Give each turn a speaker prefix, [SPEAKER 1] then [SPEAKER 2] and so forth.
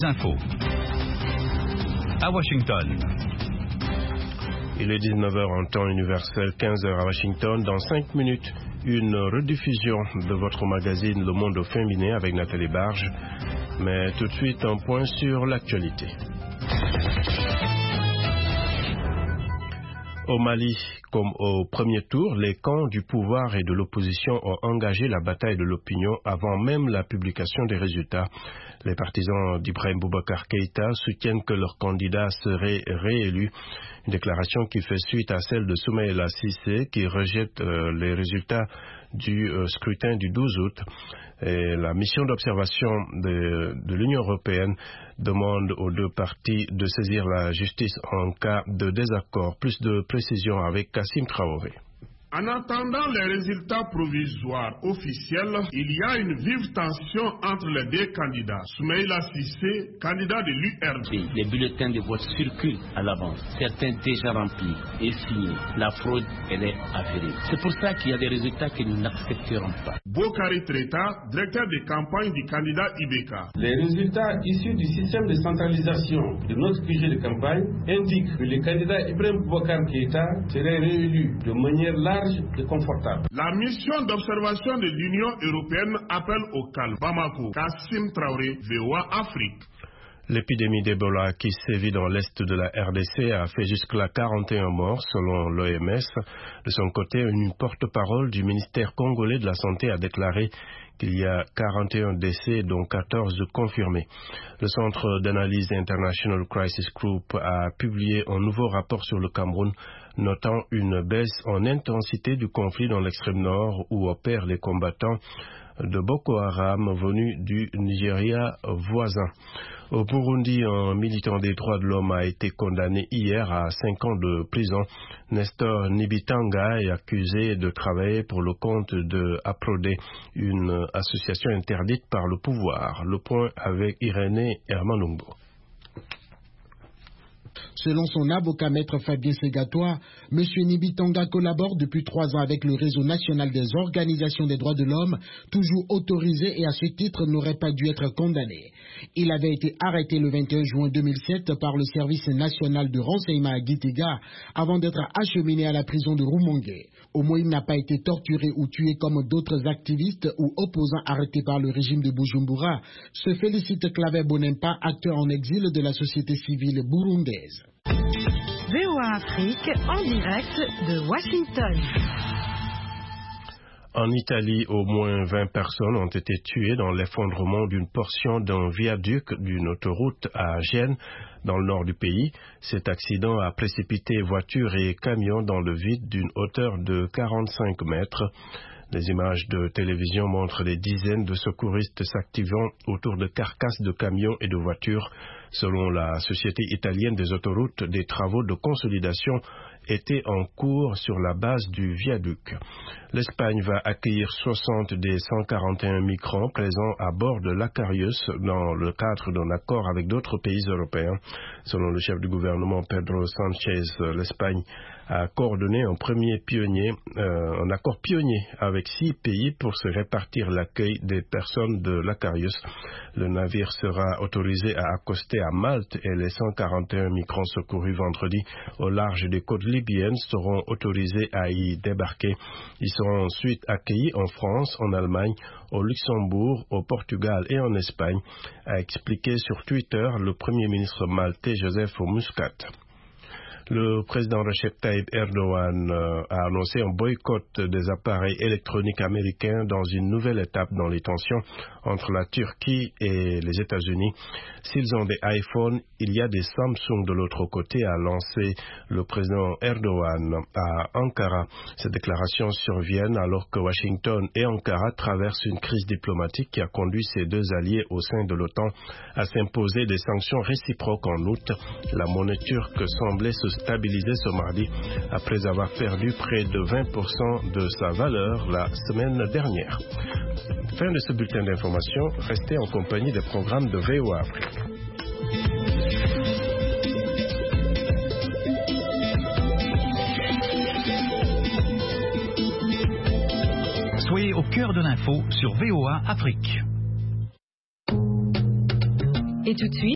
[SPEAKER 1] Infos. À Washington.
[SPEAKER 2] Il est 19h en temps universel, 15h à Washington. Dans 5 minutes, une rediffusion de votre magazine Le Monde Féminin avec Nathalie Barge. Mais tout de suite, un point sur l'actualité. Au Mali, comme au premier tour, les camps du pouvoir et de l'opposition ont engagé la bataille de l'opinion avant même la publication des résultats. Les partisans d'Ibrahim Boubacar Keïta soutiennent que leur candidat serait réélu. Une déclaration qui fait suite à celle de Soumaïla Cissé qui rejette les résultats du scrutin du 12 août. Et la mission d'observation de l'Union européenne demande aux deux parties de saisir la justice en cas de désaccord. Plus de précisions avec Kassim Traoré.
[SPEAKER 3] En attendant les résultats provisoires officiels, il y a une vive tension entre les deux candidats. Soumaïla Cissé, candidat de l'URD.
[SPEAKER 4] Les bulletins de vote circulent à l'avance, certains déjà remplis et signés. La fraude, elle est avérée. C'est pour ça qu'il y a des résultats que nous n'accepterons pas.
[SPEAKER 3] Bokari Treta, directeur de campagne du candidat Ibeka.
[SPEAKER 5] Les résultats issus du système de centralisation de notre budget de campagne indiquent que le candidat Ibrahim Boubacar Keïta serait réélu de manière large et confortable.
[SPEAKER 3] La mission d'observation de l'Union européenne appelle au calme. Bamako, Kassim Traoré, VOA Afrique.
[SPEAKER 2] L'épidémie d'Ebola qui sévit dans l'est de la RDC a fait jusque-là 41 morts selon l'OMS. De son côté, une porte-parole du ministère congolais de la Santé a déclaré qu'il y a 41 décès, dont 14 confirmés. Le Centre d'analyse International Crisis Group a publié un nouveau rapport sur le Cameroun, notant une baisse en intensité du conflit dans l'extrême nord où opèrent les combattants de Boko Haram venus du Nigeria voisin. Au Burundi, un militant des droits de l'homme a été condamné hier à 5 ans de prison. Nestor Nibitanga est accusé de travailler pour le compte de APRODE, une association interdite par le pouvoir. Le point avec Irénée Hermanumbo.
[SPEAKER 6] Selon son avocat maître Fabien Segatois, M. Nibitanga collabore depuis 3 ans avec le réseau national des organisations des droits de l'homme, toujours autorisé et à ce titre n'aurait pas dû être condamné. Il avait été arrêté le 21 juin 2007 par le service national de renseignement à Gitega avant d'être acheminé à la prison de Rumongue. Au moins, il n'a pas été torturé ou tué comme d'autres activistes ou opposants arrêtés par le régime de Bujumbura, se félicite Claver Bonempa, acteur en exil de la société civile burundaise.
[SPEAKER 7] VOA Afrique en direct de Washington.
[SPEAKER 2] En Italie, au moins 20 personnes ont été tuées dans l'effondrement d'une portion d'un viaduc d'une autoroute à Gênes, dans le nord du pays. Cet accident a précipité voitures et camions dans le vide d'une hauteur de 45 mètres. Les images de télévision montrent des dizaines de secouristes s'activant autour de carcasses de camions et de voitures. Selon la Société italienne des autoroutes, des travaux de consolidation étaient en cours sur la base du viaduc. L'Espagne va accueillir 60 des 141 migrants présents à bord de l'Acarius dans le cadre d'un accord avec d'autres pays européens. Selon le chef du gouvernement Pedro Sánchez, l'Espagne a coordonné un accord pionnier avec 6 pays pour se répartir l'accueil des personnes de l'Acarius. Le navire sera autorisé à accoster à Malte et les 141 migrants secourus vendredi au large des côtes libyennes seront autorisés à y débarquer. Ils seront ensuite accueillis en France, en Allemagne, au Luxembourg, au Portugal et en Espagne, a expliqué sur Twitter le Premier ministre maltais Joseph Muscat. Le président Recep Tayyip Erdogan a annoncé un boycott des appareils électroniques américains dans une nouvelle étape dans les tensions entre la Turquie et les États-Unis. S'ils ont des iPhones, il y a des Samsung de l'autre côté, a lancé le président Erdogan à Ankara. Ces déclarations surviennent alors que Washington et Ankara traversent une crise diplomatique qui a conduit ces deux alliés au sein de l'OTAN à s'imposer des sanctions réciproques en août. La monnaie turque semblait se stabiliser ce mardi après avoir perdu près de 20% de sa valeur la semaine dernière. Fin de ce bulletin d'information. Restez en compagnie des programmes de VOA Afrique.
[SPEAKER 1] Soyez au cœur de l'info sur VOA Afrique.
[SPEAKER 7] Et tout de suite,